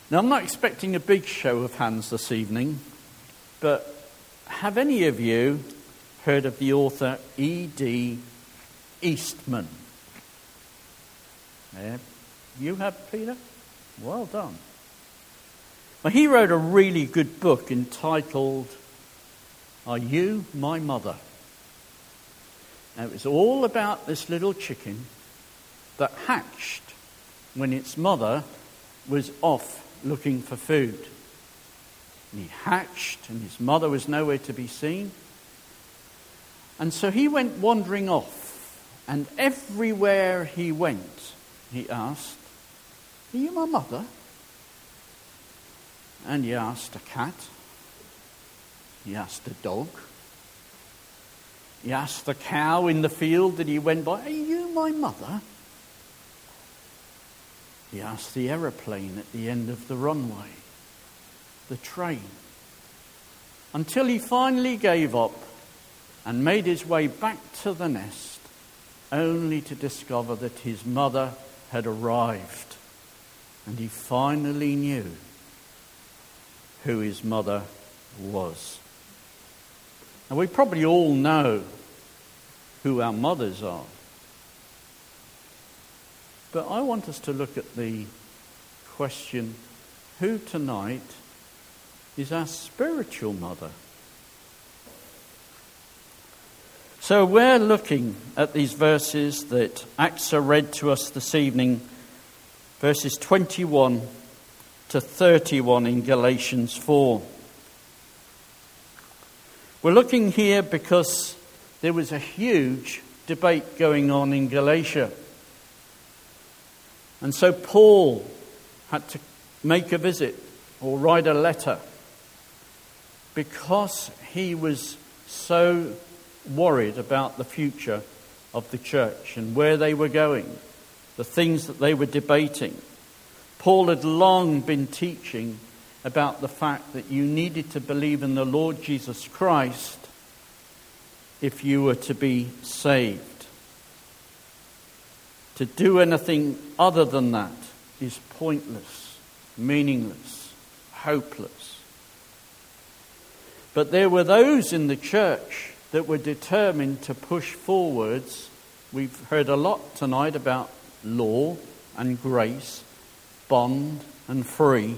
Now, I'm not expecting a big show of hands this evening, but have any of you heard of the author E.D. Eastman? Yeah. You have, Peter? Well done. Well, he wrote a really good book entitled Are You My Mother? Now, it was all about this little chicken that hatched when its mother was off looking for food. And he hatched and his mother was nowhere to be seen. And so he went wandering off, and everywhere he went, he asked, "Are you my mother?" And he asked a cat. He asked a dog. He asked the cow in the field that he went by, "Are you my mother?" He asked the aeroplane at the end of the runway, the train, until he finally gave up and made his way back to the nest, only to discover that his mother had arrived. And he finally knew who his mother was. Now, we probably all know who our mothers are. But I want us to look at the question, who tonight is our spiritual mother? So we're looking at these verses that AXA read to us this evening, verses 21 to 31 in Galatians 4. We're looking here because there was a huge debate going on in Galatia. And so Paul had to make a visit or write a letter because he was so worried about the future of the church and where they were going, the things that they were debating. Paul had long been teaching about the fact that you needed to believe in the Lord Jesus Christ if you were to be saved. To do anything other than that is pointless, meaningless, hopeless. But there were those in the church that were determined to push forwards. We've heard a lot tonight about law and grace, bond and free.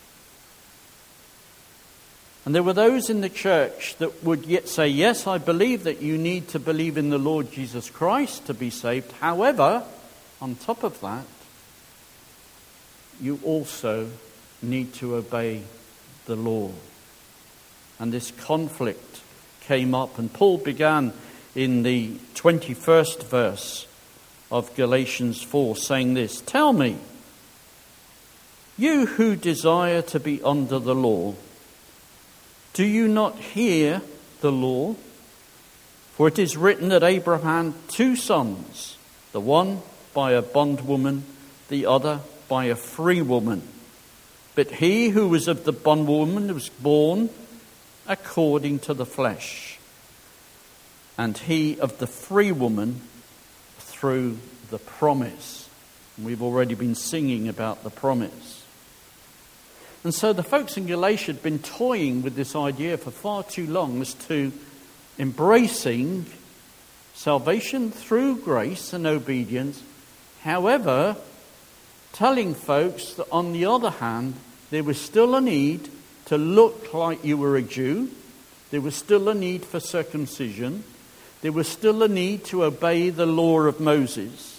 And there were those in the church that would yet say, yes, I believe that you need to believe in the Lord Jesus Christ to be saved. However, on top of that, you also need to obey the law. And this conflict came up, and Paul began in the 21st verse of Galatians 4 saying this, "Tell me, you who desire to be under the law, do you not hear the law? For it is written that Abraham had 2 sons, the one by a bondwoman, the other by a free woman. But he who was of the bondwoman was born according to the flesh, and he of the free woman through the promise." And we've already been singing about the promise. And so the folks in Galatia had been toying with this idea for far too long as to embracing salvation through grace and obedience. However, telling folks that on the other hand, there was still a need to look like you were a Jew. There was still a need for circumcision. There was still a need to obey the law of Moses.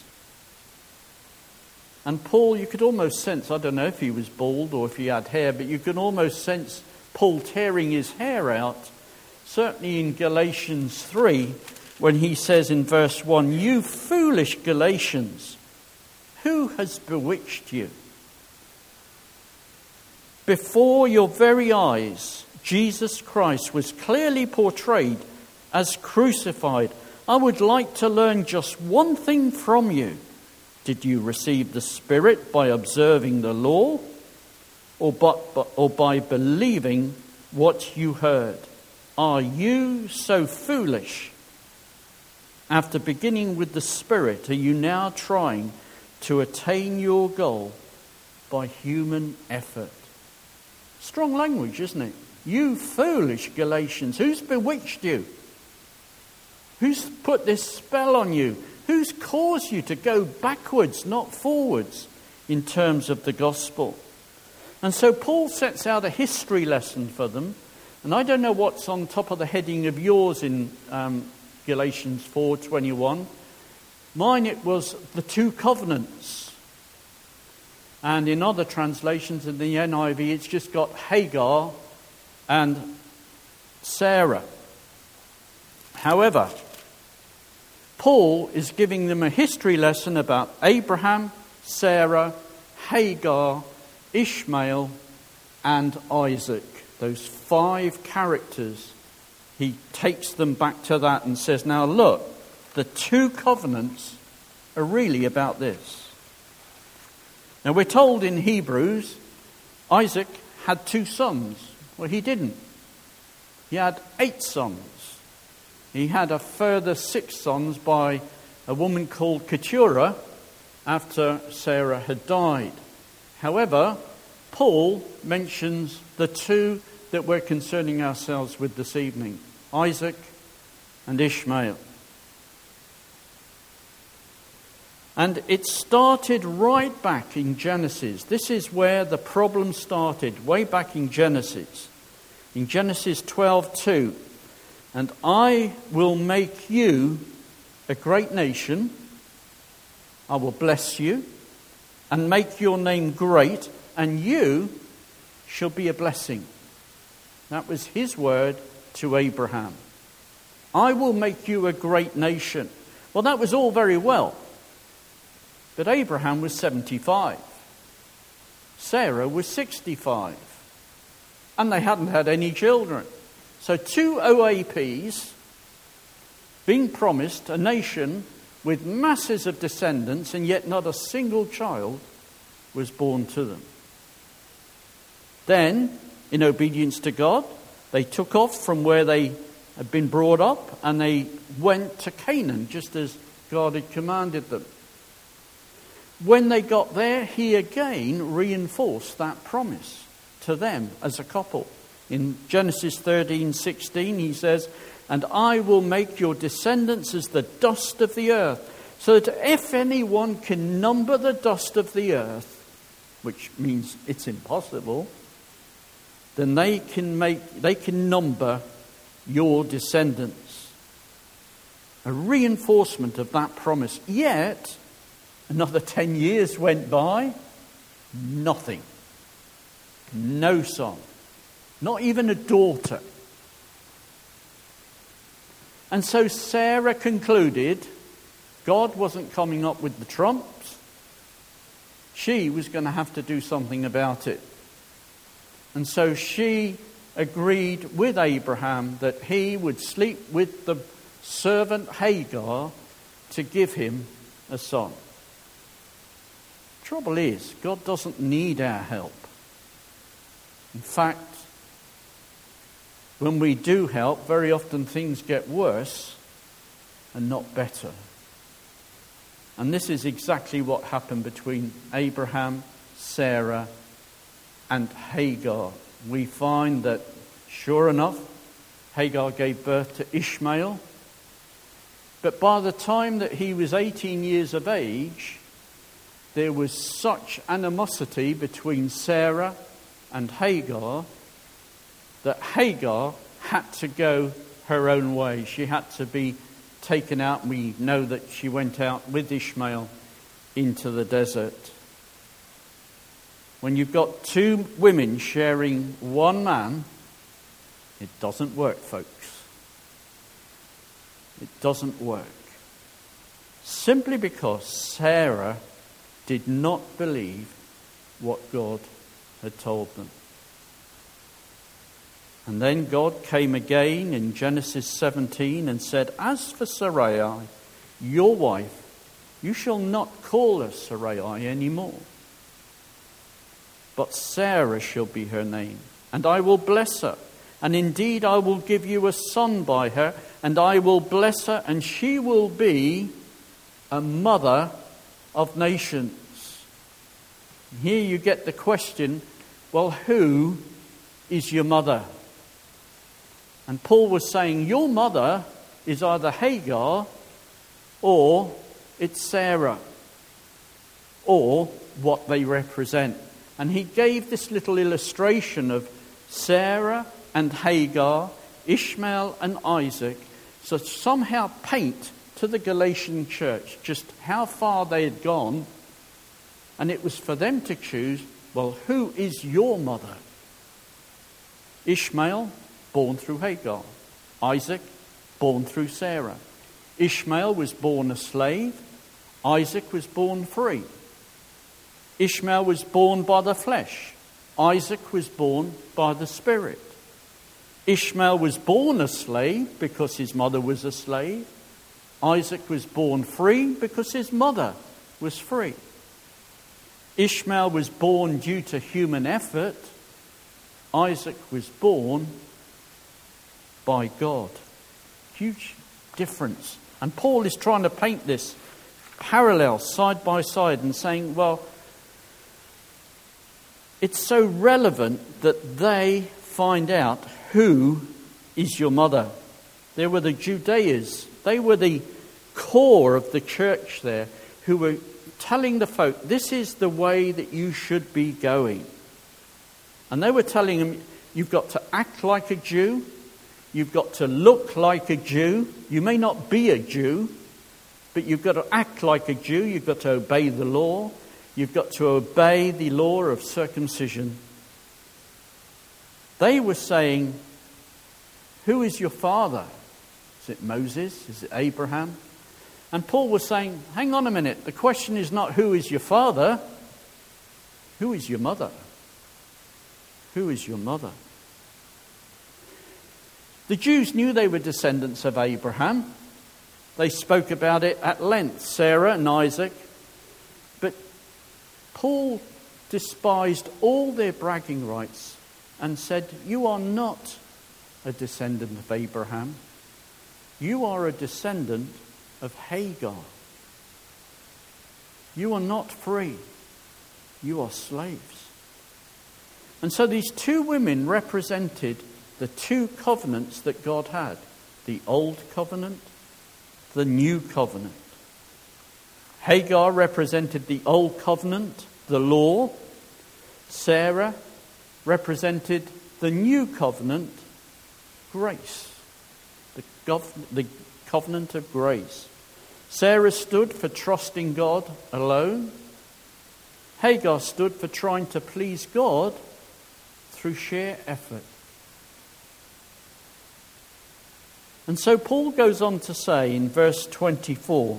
And Paul, you could almost sense, I don't know if he was bald or if he had hair, but you could almost sense Paul tearing his hair out, certainly in Galatians 3, when he says in verse 1, "You foolish Galatians, who has bewitched you? Before your very eyes, Jesus Christ was clearly portrayed as crucified. I would like to learn just one thing from you. Did you receive the Spirit by observing the law, or by believing what you heard? Are you so foolish? After beginning with the Spirit, are you now trying to attain your goal by human effort. Strong language, isn't it? You foolish Galatians, who's bewitched you? Who's put this spell on you? Who's caused you to go backwards, not forwards, in terms of the gospel? And so Paul sets out a history lesson for them. And I don't know what's on top of the heading of yours in Galatians 4:21. Mine, it was the two covenants. And in other translations, in the NIV, it's just got Hagar and Sarah. However, Paul is giving them a history lesson about Abraham, Sarah, Hagar, Ishmael, and Isaac. Those 5 characters. He takes them back to that and says, now look, the two covenants are really about this. Now we're told in Hebrews, Isaac had 2 sons. Well, he didn't. He had 8 sons. He had a further 6 sons by a woman called Keturah after Sarah had died. However, Paul mentions the 2 that we're concerning ourselves with this evening, Isaac and Ishmael. And it started right back in Genesis. This is where the problem started, way back in Genesis. In Genesis 12:2, and I will make you a great nation. I will bless you and make your name great, and you shall be a blessing. That was his word to Abraham. I will make you a great nation. Well, that was all very well. But Abraham was 75. Sarah was 65. And they hadn't had any children. So 2 OAPs being promised a nation with masses of descendants, and yet not a single child was born to them. Then, in obedience to God, they took off from where they had been brought up and they went to Canaan, just as God had commanded them. When they got there, he again reinforced that promise to them as a couple. In Genesis 13:16, he says, and I will make your descendants as the dust of the earth, so that if anyone can number the dust of the earth, which means it's impossible, then they can number your descendants. A reinforcement of that promise. Yet, another 10 years went by, nothing. No son. Not even a daughter. And so Sarah concluded God wasn't coming up with the trumps. She was going to have to do something about it. And so she agreed with Abraham that he would sleep with the servant Hagar to give him a son. Trouble is, God doesn't need our help. In fact, when we do help, very often things get worse and not better. And this is exactly what happened between Abraham, Sarah, and Hagar. We find that, sure enough, Hagar gave birth to Ishmael. But by the time that he was 18 years of age, there was such animosity between Sarah and Hagar that Hagar had to go her own way. She had to be taken out. We know that she went out with Ishmael into the desert. When you've got 2 women sharing one man, it doesn't work, folks. It doesn't work. Simply because Sarah did not believe what God had told them. And then God came again in Genesis 17 and said, as for Sarai, your wife, you shall not call her Sarai anymore, but Sarah shall be her name, and I will bless her. And indeed I will give you a son by her, and I will bless her, and she will be a mother of nations. Here you get the question, well, who is your mother? And Paul was saying, your mother is either Hagar or it's Sarah, or what they represent. And he gave this little illustration of Sarah and Hagar, Ishmael and Isaac, so somehow paint to the Galatian church just how far they had gone. And it was for them to choose, well, who is your mother? Ishmael, born through Hagar. Isaac, born through Sarah. Ishmael was born a slave. Isaac was born free. Ishmael was born by the flesh. Isaac was born by the Spirit. Ishmael was born a slave because his mother was a slave. Isaac was born free because his mother was free. Ishmael was born due to human effort. Isaac was born by God. Huge difference. And Paul is trying to paint this parallel side by side and saying, well, it's so relevant that they find out who is your mother. There were the Judeans. They were the core of the church there who were telling the folk, this is the way that you should be going. And they were telling them, you've got to act like a Jew. You've got to look like a Jew. You may not be a Jew, but you've got to act like a Jew. You've got to obey the law. You've got to obey the law of circumcision. They were saying, who is your father? Is it Moses? Is it Abraham? And Paul was saying, hang on a minute. The question is not who is your father. Who is your mother? Who is your mother? The Jews knew they were descendants of Abraham. They spoke about it at length, Sarah and Isaac. But Paul despised all their bragging rights and said, you are not a descendant of Abraham. You are a descendant of Hagar. You are not free. You are slaves. And so these two women represented the two covenants that God had. The old covenant, the new covenant. Hagar represented the old covenant, the law. Sarah represented the new covenant, grace. The covenant of grace. Sarah stood for trusting God alone. Hagar stood for trying to please God through sheer effort. And so Paul goes on to say in verse 24,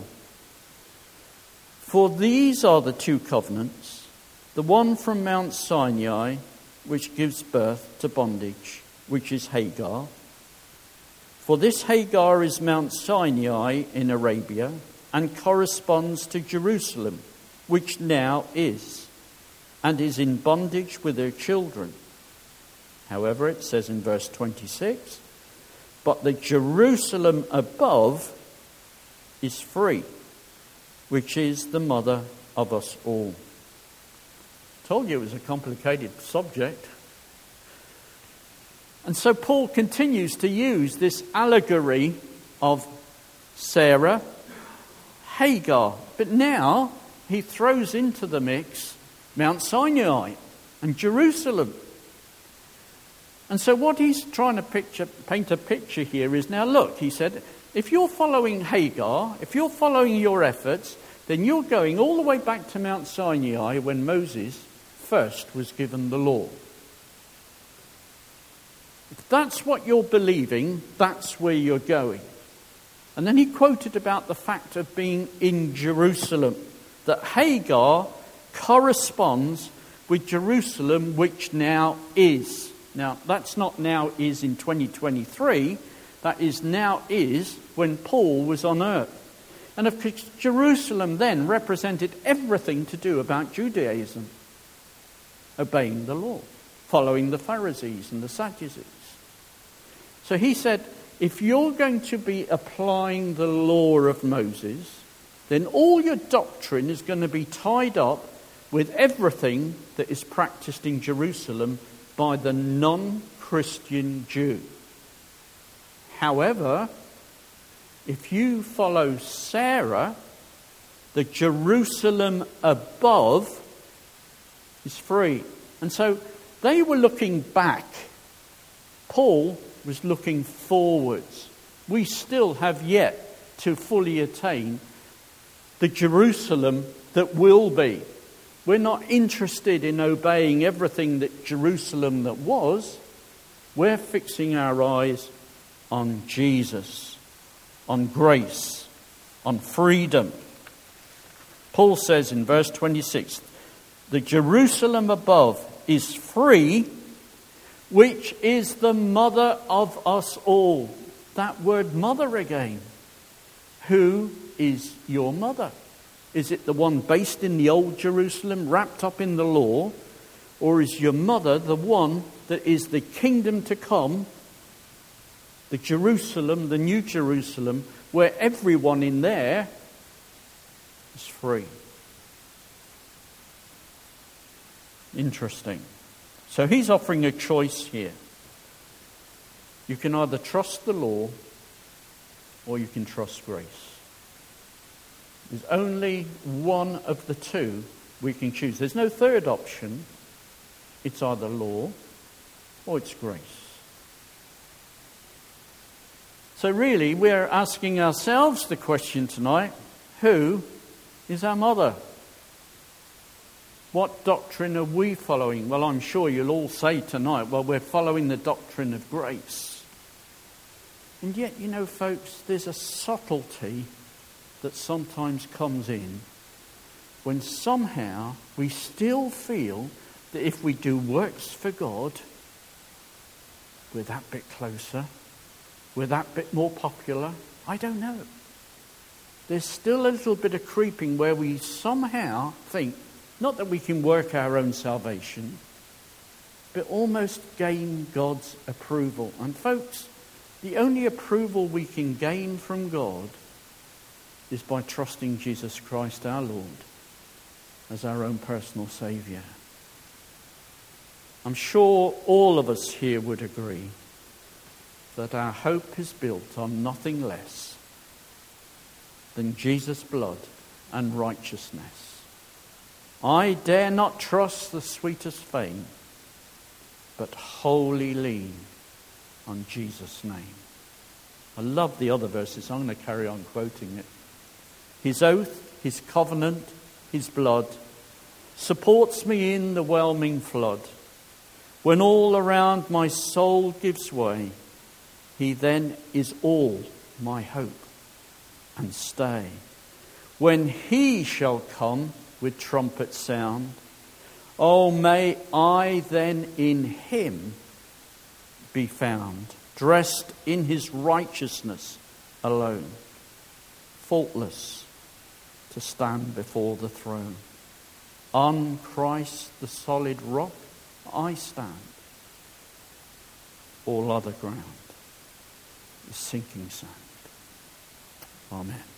for these are the two covenants, the one from Mount Sinai, which gives birth to bondage, which is Hagar. For this Hagar is Mount Sinai in Arabia and corresponds to Jerusalem, which now is, and is in bondage with her children. However, it says in verse 26, but the Jerusalem above is free, which is the mother of us all. Told you it was a complicated subject. And so Paul continues to use this allegory of Sarah, Hagar. But now he throws into the mix Mount Sinai and Jerusalem. And so what he's trying to paint a picture here is, now look, he said, if you're following Hagar, if you're following your efforts, then you're going all the way back to Mount Sinai when Moses first was given the law. If that's what you're believing, that's where you're going. And then he quoted about the fact of being in Jerusalem, that Hagar corresponds with Jerusalem, which now is. Now, that's not now is in 2023. That is now is when Paul was on earth. And of course, Jerusalem then represented everything to do about Judaism. Obeying the law, following the Pharisees and the Sadducees. So he said, if you're going to be applying the law of Moses, then all your doctrine is going to be tied up with everything that is practiced in Jerusalem by the non-Christian Jew. However, if you follow Sarah, the Jerusalem above is free. And so they were looking back. Paul was looking forwards. We still have yet to fully attain the Jerusalem that will be. We're not interested in obeying everything that Jerusalem that was. We're fixing our eyes on Jesus, on grace, on freedom. Paul says in verse 26, the Jerusalem above is free, which is the mother of us all. That word mother again. Who is your mother? Is it the one based in the old Jerusalem, wrapped up in the law? Or is your mother the one that is the kingdom to come, the Jerusalem, the new Jerusalem, where everyone in there is free? Interesting. So he's offering a choice here. You can either trust the law or you can trust grace. There's only one of the two we can choose. There's no third option. It's either law or it's grace. So really, we're asking ourselves the question tonight, who is our mother? What doctrine are we following? Well, I'm sure you'll all say tonight, well, we're following the doctrine of grace. And yet, you know, folks, there's a subtlety that sometimes comes in when somehow we still feel that if we do works for God, we're that bit closer, we're that bit more popular. I don't know. There's still a little bit of creeping where we somehow think, not that we can work our own salvation, but almost gain God's approval. And folks, the only approval we can gain from God is by trusting Jesus Christ our Lord as our own personal Saviour. I'm sure all of us here would agree that our hope is built on nothing less than Jesus' blood and righteousness. I dare not trust the sweetest fame, but wholly lean on Jesus' name. I love the other verses. I'm going to carry on quoting it. His oath, his covenant, his blood supports me in the whelming flood. When all around my soul gives way, he then is all my hope and stay. When he shall come with trumpet sound, oh, may I then in him be found, dressed in his righteousness alone, faultless to stand before the throne. On Christ the solid rock I stand. All other ground is sinking sand. Amen.